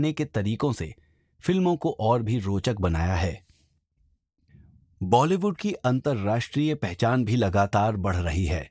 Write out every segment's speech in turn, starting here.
के तरीकों से फिल्मों को और भी रोचक बनाया है। बॉलीवुड की अंतर्राष्ट्रीय पहचान भी लगातार बढ़ रही है।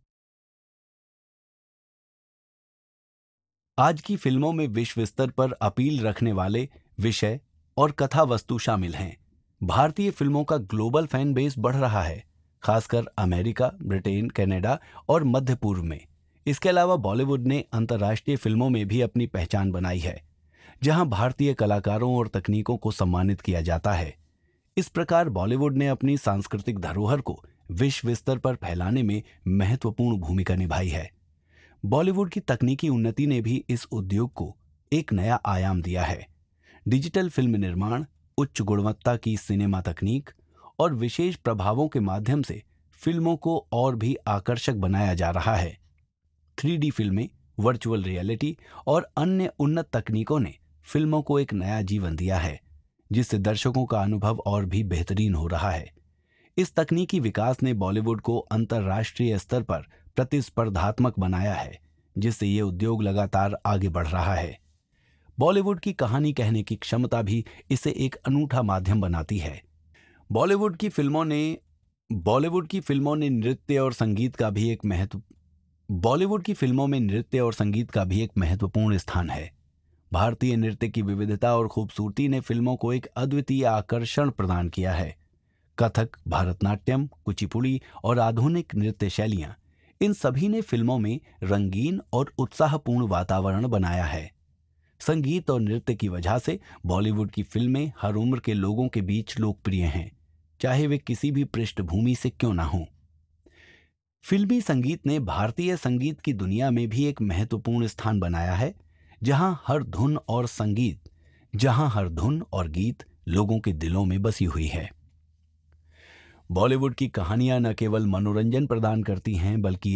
आज की फिल्मों में विश्व स्तर पर अपील रखने वाले विषय और कथा वस्तु शामिल हैं। भारतीय फिल्मों का ग्लोबल फैन बेस बढ़ रहा है, खासकर अमेरिका, ब्रिटेन, कनाडा और मध्य पूर्व में। इसके अलावा बॉलीवुड ने अंतर्राष्ट्रीय फिल्मों में भी अपनी पहचान बनाई है, जहां भारतीय कलाकारों और तकनीकों को सम्मानित किया जाता है। इस प्रकार बॉलीवुड ने अपनी सांस्कृतिक धरोहर को विश्व स्तर पर फैलाने में महत्वपूर्ण भूमिका निभाई है। बॉलीवुड की तकनीकी उन्नति ने भी इस उद्योग को एक नया आयाम दिया है। डिजिटल फिल्म निर्माण, उच्च गुणवत्ता की सिनेमा तकनीक और विशेष प्रभावों के माध्यम से फिल्मों को और भी आकर्षक बनाया जा रहा है। 3D फिल्में, वर्चुअल रियलिटी और अन्य उन्नत तकनीकों ने फिल्मों को एक नया जीवन दिया है, जिससे दर्शकों का अनुभव और भी बेहतरीन हो रहा है। इस तकनीकी विकास ने बॉलीवुड को अंतर्राष्ट्रीय स्तर पर प्रतिस्पर्धात्मक बनाया है, जिससे ये उद्योग लगातार आगे बढ़ रहा है। बॉलीवुड की कहानी कहने की क्षमता भी इसे एक अनूठा माध्यम बनाती है। बॉलीवुड की फिल्मों ने बॉलीवुड की फिल्मों ने नृत्य और संगीत का भी एक महत्व बॉलीवुड की फिल्मों में नृत्य और संगीत का भी एक महत्वपूर्ण स्थान है। भारतीय नृत्य की विविधता और खूबसूरती ने फिल्मों को एक अद्वितीय आकर्षण प्रदान किया है। कथक, भारतनाट्यम, कुचिपुड़ी और आधुनिक नृत्य शैलियां, इन सभी ने फिल्मों में रंगीन और उत्साहपूर्ण वातावरण बनाया है। संगीत और नृत्य की वजह से बॉलीवुड की फिल्में हर उम्र के लोगों के बीच लोकप्रिय हैं, चाहे वे किसी भी पृष्ठभूमि से क्यों ना हों। फिल्मी संगीत ने भारतीय संगीत की दुनिया में भी एक महत्वपूर्ण स्थान बनाया है, जहां हर धुन और गीत लोगों के दिलों में बसी हुई है। बॉलीवुड की कहानियां न केवल मनोरंजन प्रदान करती हैं, बल्कि